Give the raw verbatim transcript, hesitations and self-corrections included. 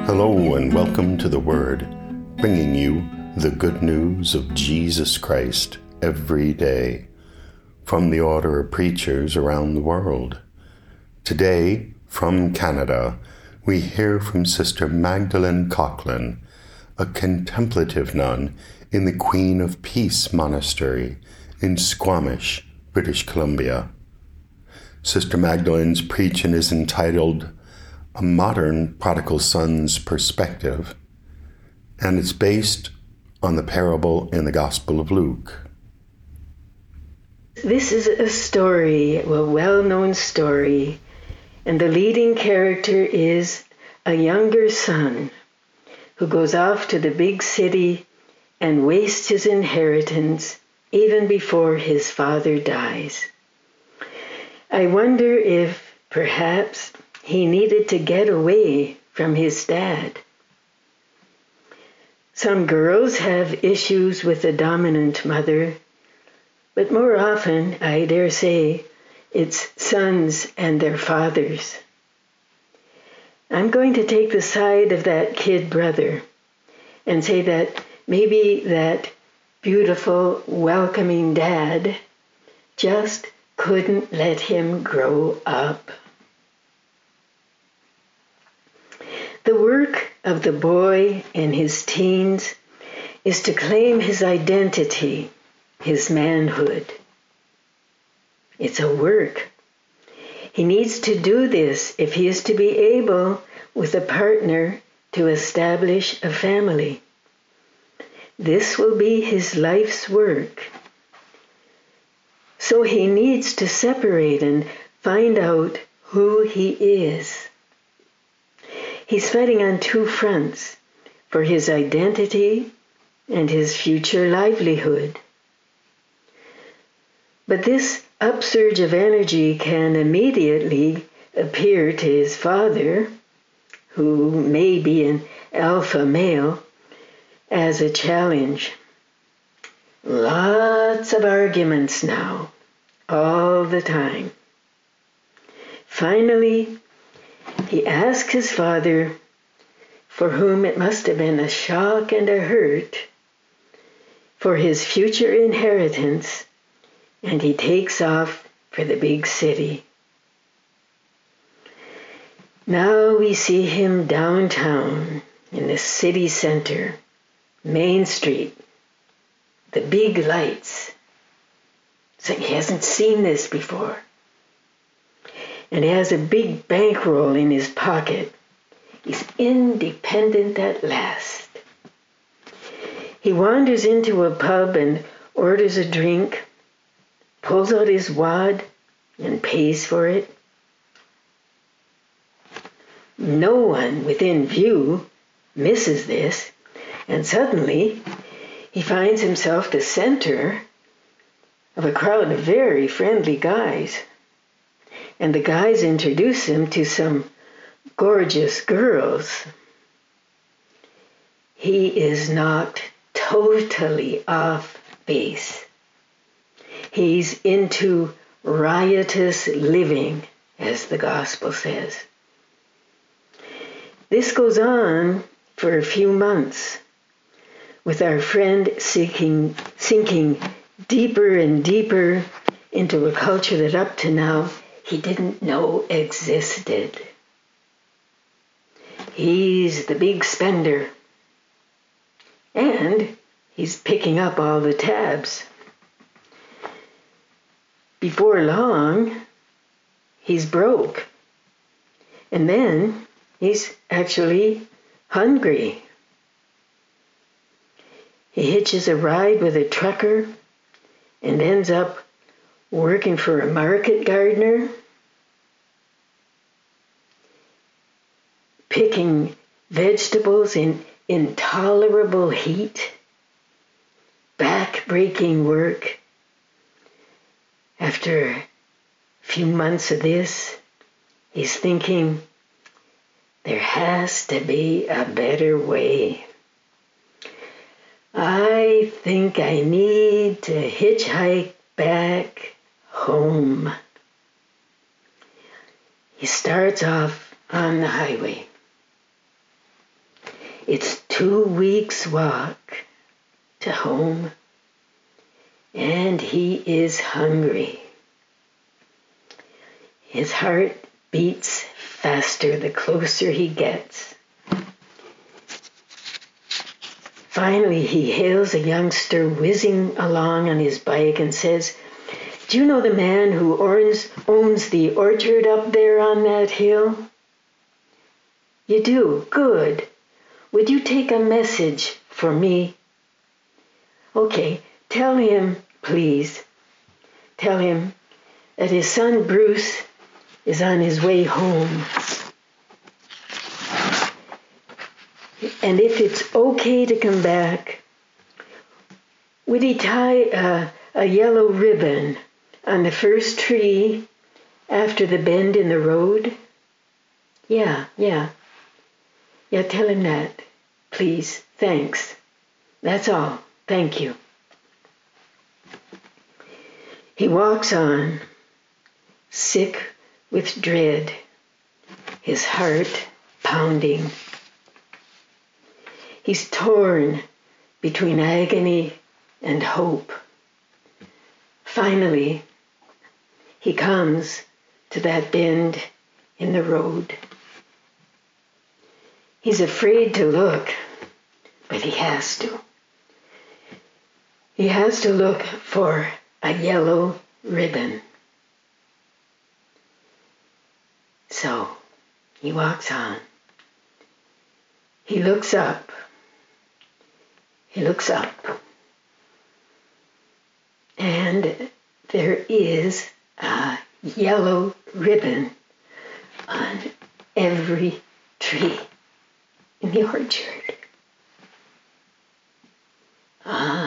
Hello and welcome to The Word, bringing you the good news of Jesus Christ every day from the Order of Preachers around the world. Today, from Canada, we hear from Sister Magdalene Coughlin, a contemplative nun in the Queen of Peace Monastery in Squamish, British Columbia. Sister Magdalene's preaching is entitled A Modern Prodigal Son's Perspective, and it's based on the parable in the Gospel of Luke. This is a story, a well-known story, and the leading character is a younger son who goes off to the big city and wastes his inheritance even before his father dies. I wonder if perhaps he needed to get away from his dad. Some girls have issues with a dominant mother, but more often, I dare say, it's sons and their fathers. I'm going to take the side of that kid brother and say that maybe that beautiful, welcoming dad just couldn't let him grow up. The work of the boy in his teens is to claim his identity, his manhood. It's a work. He needs to do this if he is to be able, with a partner, to establish a family. This will be his life's work. So he needs to separate and find out who he is. He's fighting on two fronts, for his identity and his future livelihood. But this upsurge of energy can immediately appear to his father, who may be an alpha male, as a challenge. Lots of arguments now, all the time. Finally, he asked his father, for whom it must have been a shock and a hurt, for his future inheritance, and he takes off for the big city. Now we see him downtown in the city center, Main Street, the big lights. So he hasn't seen this before. And he has a big bankroll in his pocket. He's independent at last. He wanders into a pub and orders a drink, pulls out his wad and pays for it. No one within view misses this, and suddenly he finds himself the center of a crowd of very friendly guys. And the guys introduce him to some gorgeous girls. He is knocked totally off base. He's into riotous living, as the gospel says. This goes on for a few months, with our friend seeking, sinking deeper and deeper into a culture that up to now he didn't know existed. He's the big spender, and he's picking up all the tabs. Before long, he's broke, and then he's actually hungry. He hitches a ride with a trucker and ends up working for a market gardener, picking vegetables in intolerable heat, back-breaking work. After a few months of this, he's thinking, there has to be a better way. I think I need to hitchhike back home. He starts off on the highway. It's two weeks' walk to home, and he is hungry. His heart beats faster the closer he gets. Finally, he hails a youngster whizzing along on his bike and says, "Do you know the man who owns, owns the orchard up there on that hill?" "You do? Good. Would you take a message for me?" "Okay, tell him, please. Tell him that his son Bruce is on his way home. And if it's okay to come back, would he tie a, a yellow ribbon on the first tree after the bend in the road?" Yeah, yeah. Yeah, tell him that, please. Thanks. That's all. Thank you." He walks on, sick with dread, his heart pounding. He's torn between agony and hope. Finally, he comes to that bend in the road. He's afraid to look, but he has to. He has to look for a yellow ribbon. So he walks on. He looks up. He looks up. And there is a yellow ribbon on every tree in the orchard. Ah.